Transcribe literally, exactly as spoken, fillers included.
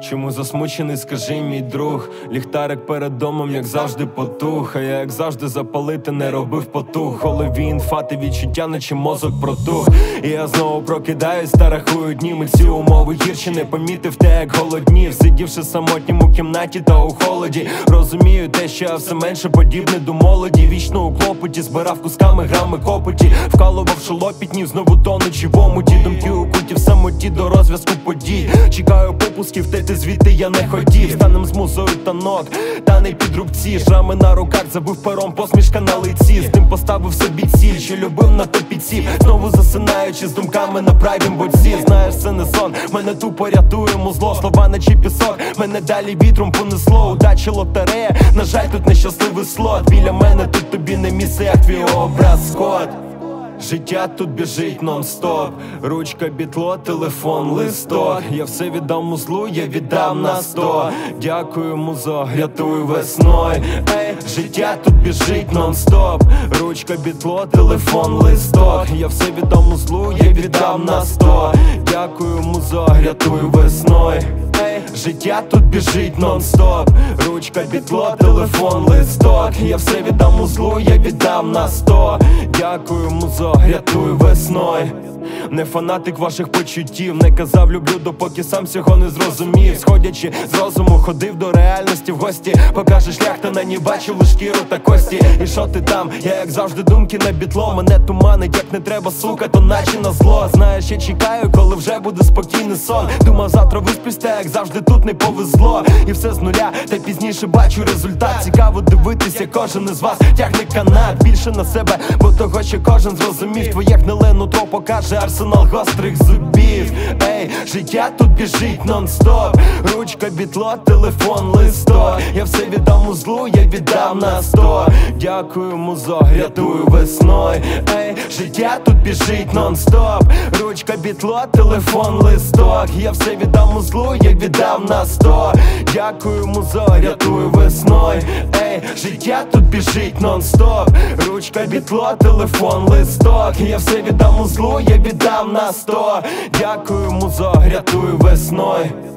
Чому засмучений, скажи, мій друг? Ліхтарик перед домом, як завжди, потух. А я, як завжди, запалити не робив потух. Голові інфати, відчуття, наче мозок протух. І я знову прокидаюсь та рахую дні. Ми ці умови гірші, не помітив те, як голоднів. Сидівши самотнім у кімнаті та у холоді, розумію те, що я все менше подібне до молоді. Вічно у клопоті, збирав кусками, грами копоті, вкалував шолопітнів, знову тонучи в омуті. Думки у куті в самоті до розв'язку подій. Чекаю попусків, те звідти я не хотів. Станем з музою танок, та не під рубці. Шрами на руках, забив пером, посмішка на лиці. З тим поставив собі ціль, що любив на то підсів. Знову засинаючи з думками на правім боці. Знаєш, це не сон, мене тупо рятує музло. Слова наче пісок, мене далі вітром понесло. Удачі лотерея, на жаль, тут нещасливий слот. Біля мене тут тобі не місце, як твій образ, Скотт. Життя тут біжить нон-стоп. Ручка, бітло, телефон, листок. Я все віддам музлу, я віддам на сто. Дякую, музо, рятуй весною. Ей, життя тут біжить нон-стоп. Ручка, бітло, телефон, листок. Я все віддам музлу, я віддам на сто. Дякую, музо, рятуй весною. Ей, життя тут біжить нон-стоп. Ручка, бітло, телефон, листок. Я все віддам музлу, я віддам на сто. Дякую, музо, рятуй весною. Не фанатик ваших почуттів, не казав люблю, допоки сам всього не зрозумів. Сходячи з розуму, ходив до реальності в гості. Покаже шлях, та на ній бачив лиш шкіру та кості. І що ти там? Я як завжди думки на бітло. Мене туманить, як не треба, сука, то наче на зло. Знаєш, я чекаю, коли вже буде спокійний сон. Думав, завтра висплюсь, та як завжди тут не повезло. І все з нуля, та пізніше бачу результат. Цікаво дивитися, кожен із вас тягне канат. Більше на себе, бо того, що кожен зрозумів. Твоє гниле нутро покаже арсенал гострих зубів. Ей, життя тут біжить нон-стоп. Ручка, бітло, телефон, листок. Я все віддам музлу, я віддам на сто. Дякую, музо, рятую весною. Ей, життя тут біжить нон-стоп. Ручка, бітло, телефон, листок. Я все віддам музлу, я віддам на сто. Дякую, музо, рятую весною. Ей, життя тут біжить нон-стоп. Ручка, бітло, телефон, листок. Я все віддам музлу, я віддам на сто. Дякую, музо, рятую весною.